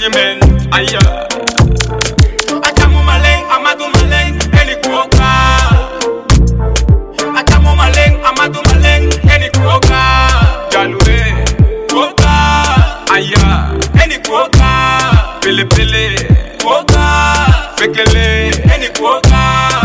men. Aya. Achamu maleng, amadu maleng, eni kuoka. Achamu maleng, amadu maleng, eni kuoka. Jalue, kuoka. Aya, eni kuoka. Pele pele, kuoka. Fekele, eni kuoka.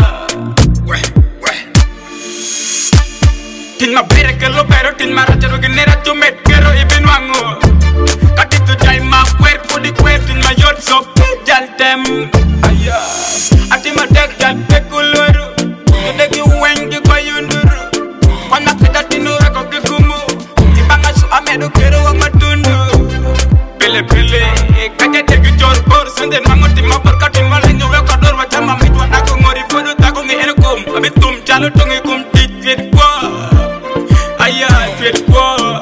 Tin ma bere que lo pero tin ma racha lo genera tu met quiero y vino ango. Katito jai ma cuerpo di cuerpo tin ma yot so jal tem. Aya, ati ma dek jal pe kuluru. Yo deki wengi kwa yunduru. Kwana kita tinura ko kikumu. Ibanga su amedo quiero wa matundu. Pele pele, kaje deki jor bor sende mangoti ma por katin wala nyowe kwa dor wa chama mitwa nako ngori fodo tako ngi enkom. Abitum chalo tongi kum tit kwa. Aya, tweet kwa.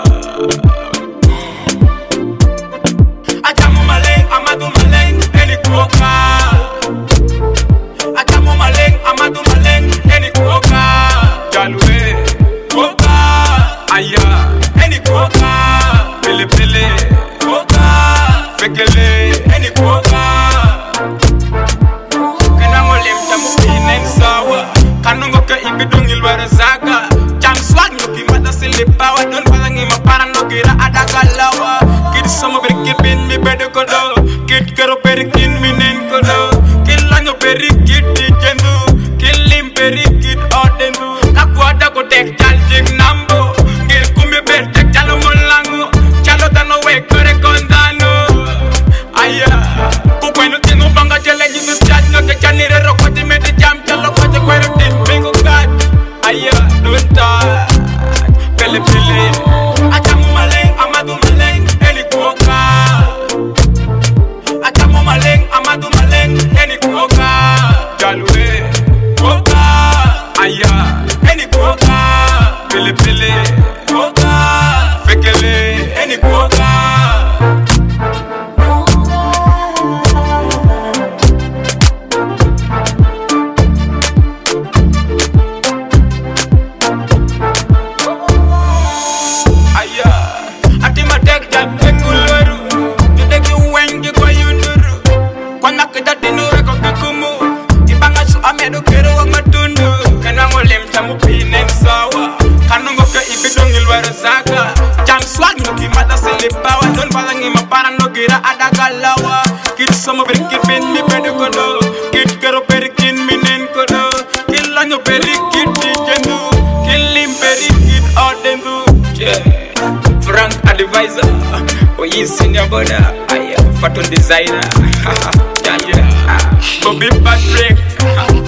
Achamu maleng, amadu maleng, eni kuoka. Achamu maleng, amadu maleng, eni kuoka. Jalue, kuoka. Aya, eni kuoka. Pele pele, kuoka. Fekele, eni kuoka. Kenangolim tamu pinen sawa. Kanungo ke ibidung ilwara zaga. Jam swag nuki mata silipawa. Don palangi maparang no kira ada kalawa. Kid sama berkipin mi bede kodo. Kid kero perikin minen kodo. Kilanyo perikit di jendu. Kilim perikit odendu. Kaku ada kotek jaljing nambo. Kil kumi bertek jalo molango. Jalo tano we kore kondano. Aya, kukwenu tingu banga jele jitu jaj. No ke chanire rokoti mede jam jalo kote kwere tin bingo kat. Aya, don't touch. Pele pele. Achamu maleng, amadu maleng, eni kuoka. Achamu maleng, amadu maleng, eni kuoka. Jalue, kuoka. Aya, eni kuoka. Pele pele, kuoka. Fekele, eni kuoka. Amedo kero wa matundu. Kenango lem tamu pinen sawa. Kanungo ke ibidong ilwara zaga. Jam swag nuki mata silipawa. Don palangi maparang no gira ada kalawa. Kid sama berkipin mi bede kodo. Kid kero perikin minen kodo. Kilanyo perikit di jendu. Kilim perikit odendu. Frank advisor. Oyi senior boda. Aya, Fatun designer. Yeah. Bobby Patrick.